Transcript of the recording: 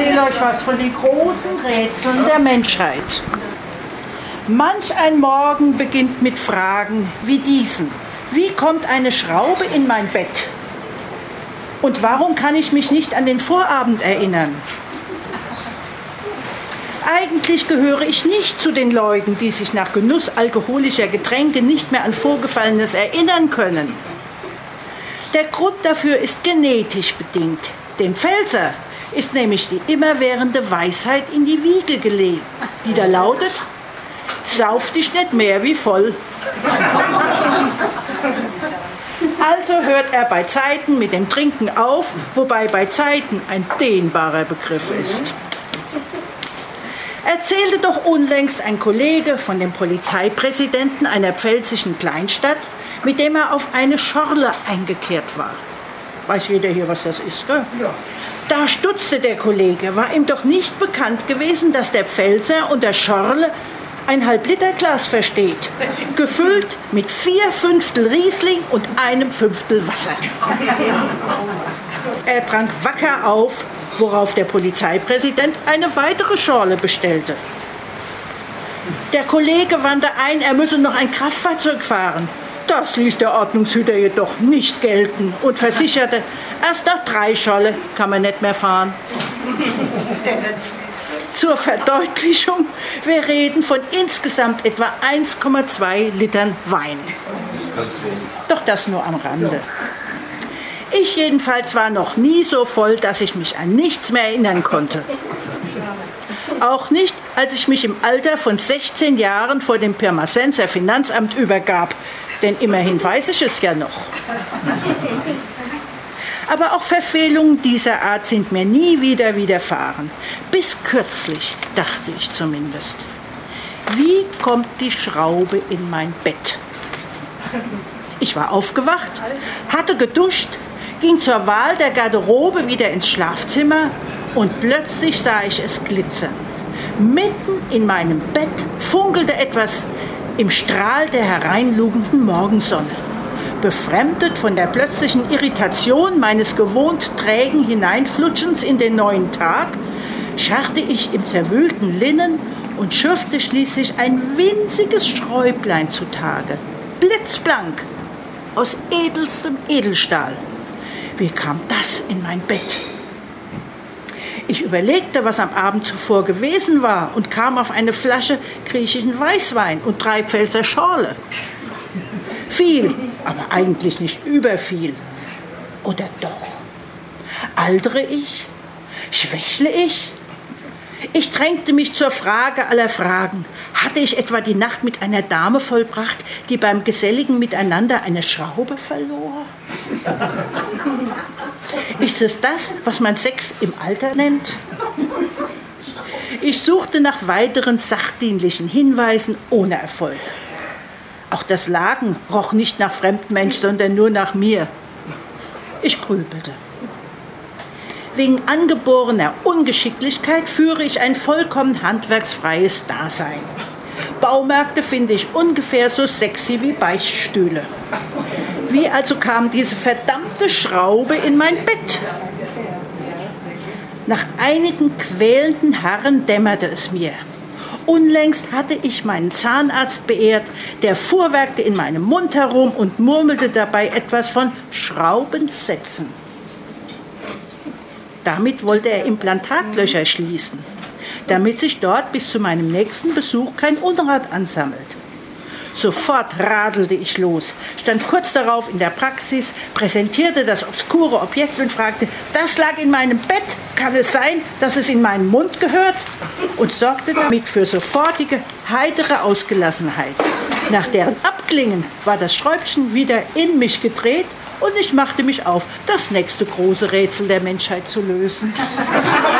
erzähle euch was von den großen Rätseln der Menschheit. Manch ein Morgen beginnt mit Fragen wie diesen. Wie kommt eine Schraube in mein Bett? Und warum kann ich mich nicht an den Vorabend erinnern? Eigentlich gehöre ich nicht zu den Leuten, die sich nach Genuss alkoholischer Getränke nicht mehr an Vorgefallenes erinnern können. Der Grund dafür ist genetisch bedingt. Dem Pfälzer ist nämlich die immerwährende Weisheit in die Wiege gelegt, die da lautet: Sauf dich nicht mehr wie voll. Also hört er bei Zeiten mit dem Trinken auf, wobei bei Zeiten ein dehnbarer Begriff ist. Erzählte doch unlängst ein Kollege von dem Polizeipräsidenten einer pfälzischen Kleinstadt, mit dem er auf eine Schorle eingekehrt war. Weiß jeder hier, was das ist, gell? Ja. Da stutzte der Kollege. War ihm doch nicht bekannt gewesen, dass der Pfälzer unter Schorle ein Halb-Liter-Glas versteht, gefüllt mit 4/5 Riesling und 1/5 Wasser. Er trank wacker auf, worauf der Polizeipräsident eine weitere Schorle bestellte. Der Kollege wandte ein, er müsse noch ein Kraftfahrzeug fahren. Das ließ der Ordnungshüter jedoch nicht gelten und versicherte, erst nach 3 Schorle kann man nicht mehr fahren. Zur Verdeutlichung, wir reden von insgesamt etwa 1,2 Litern Wein. Doch das nur am Rande. Ich jedenfalls war noch nie so voll, dass ich mich an nichts mehr erinnern konnte. Auch nicht, als ich mich im Alter von 16 Jahren vor dem Pirmassenser Finanzamt übergab, denn immerhin weiß ich es ja noch. Aber auch Verfehlungen dieser Art sind mir nie wieder widerfahren. Bis kürzlich, dachte ich zumindest. Wie kommt die Schraube in mein Bett? Ich war aufgewacht, hatte geduscht, ging zur Wahl der Garderobe wieder ins Schlafzimmer und plötzlich sah ich es glitzern. Mitten in meinem Bett funkelte etwas im Strahl der hereinlugenden Morgensonne. Befremdet von der plötzlichen Irritation meines gewohnt trägen Hineinflutschens in den neuen Tag, scharrte ich im zerwühlten Linnen und schürfte schließlich ein winziges Schräublein zutage, blitzblank, aus edelstem Edelstahl. Wie kam das in mein Bett? Ich überlegte, was am Abend zuvor gewesen war und kam auf eine Flasche griechischen Weißwein und 3 Pfälzer Schorle. Viel, aber eigentlich nicht überviel. Oder doch? Altere ich? Schwächle ich? Ich drängte mich zur Frage aller Fragen. Hatte ich etwa die Nacht mit einer Dame vollbracht, die beim geselligen Miteinander eine Schraube verlor? Ist es das, was man Sex im Alter nennt? Ich suchte nach weiteren sachdienlichen Hinweisen ohne Erfolg. Auch das Laken roch nicht nach Fremdmensch, sondern nur nach mir. Ich grübelte. Wegen angeborener Ungeschicklichkeit führe ich ein vollkommen handwerksfreies Dasein. Baumärkte finde ich ungefähr so sexy wie Beichtstühle. Wie also kam diese verdammte Schraube in mein Bett? Nach einigen quälenden Harren dämmerte es mir. Unlängst hatte ich meinen Zahnarzt beehrt, der fuhrwerkte in meinem Mund herum und murmelte dabei etwas von Schraubensätzen. Damit wollte er Implantatlöcher schließen, damit sich dort bis zu meinem nächsten Besuch kein Unrat ansammelt. Sofort radelte ich los, stand kurz darauf in der Praxis, präsentierte das obskure Objekt und fragte, das lag in meinem Bett, kann es sein, dass es in meinen Mund gehört? Und sorgte damit für sofortige, heitere Ausgelassenheit. Nach deren Abklingen war das Schräubchen wieder in mich gedreht und ich machte mich auf, das nächste große Rätsel der Menschheit zu lösen.